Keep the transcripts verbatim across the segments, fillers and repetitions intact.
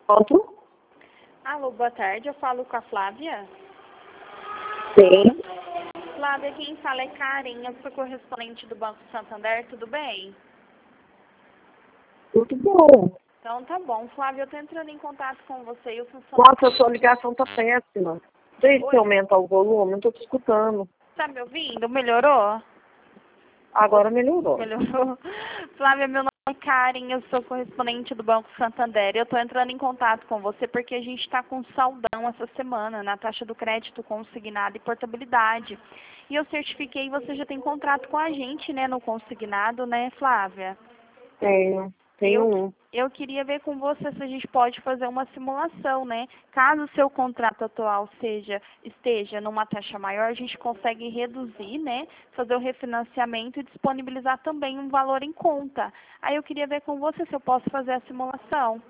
Pronto? Alô, boa tarde. Eu falo com a Flávia. Sim. Flávia, quem fala é Karen, eu sou correspondente do Banco Santander, tudo bem? Tudo bom. Então tá bom. Flávia, eu tô entrando em contato com você e o funcionário... Nossa, a sua ligação tá péssima. Deixa Oi? eu aumentar o volume, não tô te escutando. Tá me ouvindo? Melhorou? Agora melhorou. Melhorou. Flávia, meu nome é Karen, eu sou correspondente do Banco Santander. Eu tô entrando em contato com você porque a gente tá com saldão essa semana na taxa do crédito consignado e portabilidade. E eu certifiquei, você já tem contrato com a gente, né, no consignado, né, Flávia? Tenho. E Tenho eu, um. eu queria ver com você se a gente pode fazer uma simulação, né? Caso o seu contrato atual seja, esteja numa taxa maior, a gente consegue reduzir, né? Fazer o refinanciamento e disponibilizar também um valor em conta. Aí eu queria ver com você se eu posso fazer a simulação.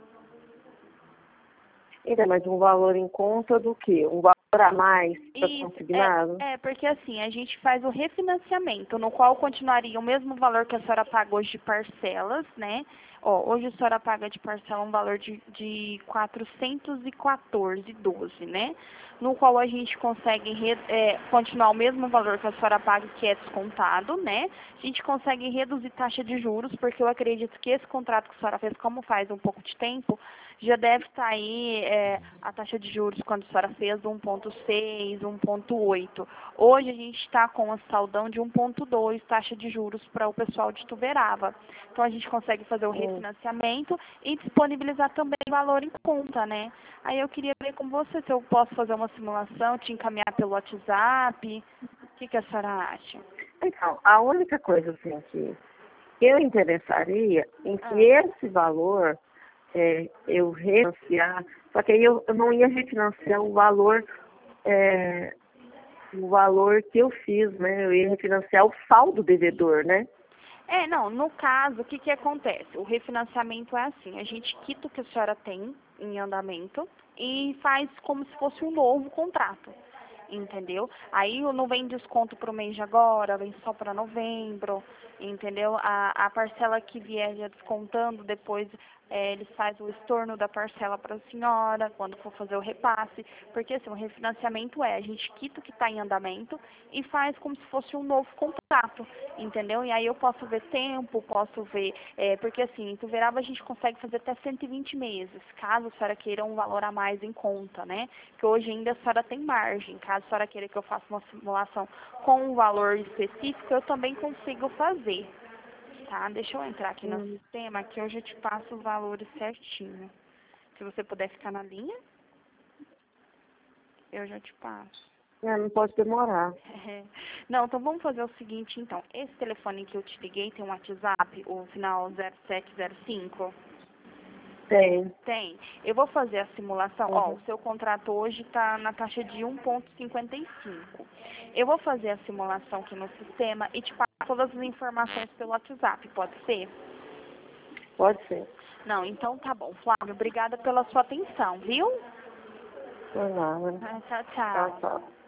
Ainda mais um valor em conta do quê? Um valor a mais para Isso, consignado? é, é, porque assim, a gente faz o refinanciamento, no qual continuaria o mesmo valor que a senhora paga hoje de parcelas, né? Ó, hoje a senhora paga de parcela um valor de, de quatrocentos e quatorze e doze, né? No qual a gente consegue re, é, continuar o mesmo valor que a senhora paga, que é descontado, né? A gente consegue reduzir taxa de juros, porque eu acredito que esse contrato que a senhora fez, como faz um pouco de tempo, já deve estar aí é, a taxa de juros quando a senhora fez um ponto seis, um ponto oito. Hoje a gente está com a saldão de um ponto dois taxa de juros para o pessoal de Tuverava. Então a gente consegue fazer o refinanciamento e disponibilizar também o valor em conta, né? Aí eu queria ver com você se eu posso fazer uma simulação, te encaminhar pelo WhatsApp. O que, que a senhora acha? Então, a única coisa assim que eu interessaria em que Ah. esse valor é, eu refinanciar, só que aí eu, eu não ia refinanciar o valor, é, o valor que eu fiz, né? Eu ia refinanciar o saldo devedor, né? É, não, no caso, o que que acontece? O refinanciamento é assim, a gente quita o que a senhora tem em andamento e faz como se fosse um novo contrato, entendeu? Aí não vem desconto para o mês de agora, vem só para novembro, entendeu? A, a parcela que vier já descontando, depois é, eles fazem o estorno da parcela para a senhora, quando for fazer o repasse, porque assim, o refinanciamento é, a gente quita o que está em andamento e faz como se fosse um novo contrato, entendeu? E aí eu posso ver tempo, posso ver, é, porque assim, em Tuverava a gente consegue fazer até cento e vinte meses, caso a senhora queira um valor a mais em conta, né? Que hoje ainda a senhora tem margem, caso a senhora queira que eu faça uma simulação com um valor específico, eu também consigo fazer. Tá, deixa eu entrar aqui no Hum. sistema que eu já te passo os valores certinho. Se você puder ficar na linha, eu já te passo. É, não pode demorar. Não, então vamos fazer o seguinte, então. Esse telefone que eu te liguei tem um WhatsApp, o final zero sete zero cinco? Tem. Tem. Eu vou fazer a simulação. Ó, Uhum. o seu contrato hoje está na taxa de um ponto cinquenta e cinco. Eu vou fazer a simulação aqui no sistema e te passo todas as informações pelo WhatsApp, pode ser? Pode ser. Não, então tá bom. Flávio, obrigada pela sua atenção, viu? Por nada. Ah, tchau, Tchau, tchau. tchau.